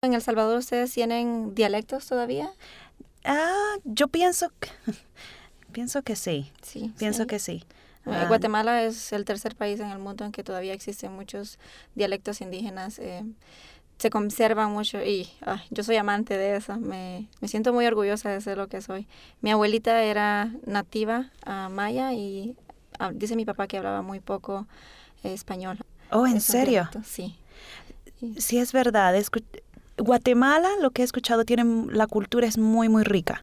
¿En El Salvador ustedes tienen dialectos todavía? Yo pienso que sí. Sí, Pienso sí. que sí. Ah, Guatemala es el tercer país en el mundo en que todavía existen muchos dialectos indígenas. Se conservan mucho y yo soy amante de eso. Me siento muy orgullosa de ser lo que soy. Mi abuelita era nativa maya y dice mi papá que hablaba muy poco español. oh, ¿en Esos serio? dialectos, sí. Y- Sí, es verdad. Guatemala, lo que he escuchado, la cultura es muy, muy rica.